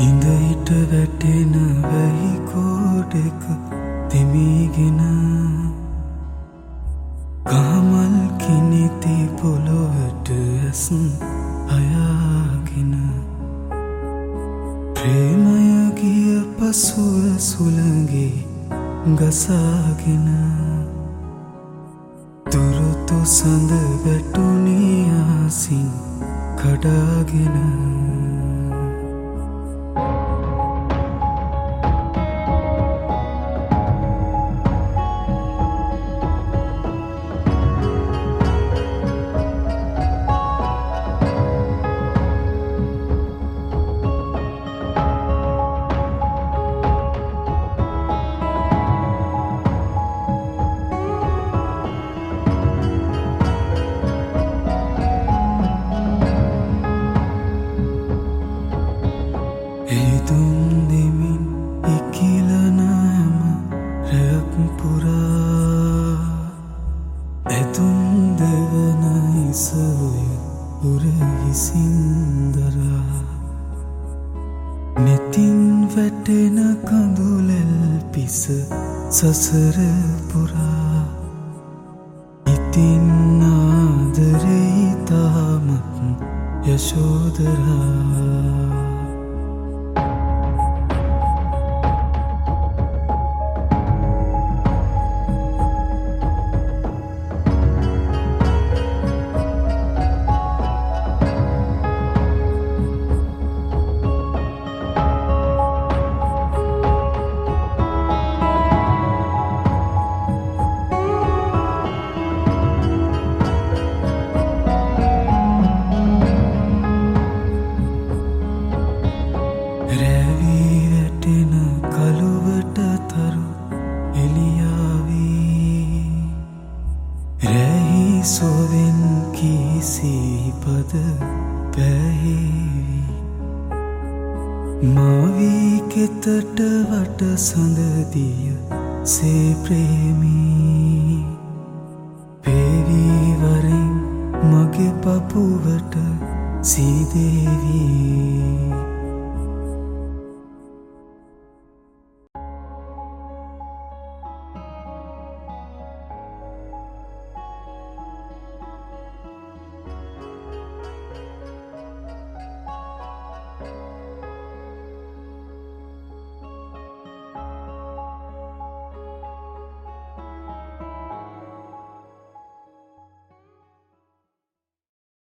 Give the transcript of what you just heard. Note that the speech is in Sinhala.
ඉඳ හිට වැටෙන වැහි කෝඩක තෙමීගෙන ගහමල් කිනිති පොළොවට ඇස් අයාගෙන ප්‍රේමය ගිය පසුව සුළඟේ ගසාගෙන දුරුතු සඳ වැටුණේ ආසින් කඩාගෙන එදුම් දෙමින් ඉකිලනාම රැක් පුරා ඇතුම් දෙවන ඉසවය උරහිසින්දරා නෙතින් වැටෙන කඳුලෙල් පිස සසර පුරා ඉතින් ආදරේ තාමත් යශෝදරා රැවී වැටෙන කළුවට තරු එළියාවී රැහි සොවෙන් කීසිපද පැහැවී මාවී කෙතට වට සඳදිය සේ ප්‍රේමී පේවී වරෙන් මගේ පපුවට සීදේවී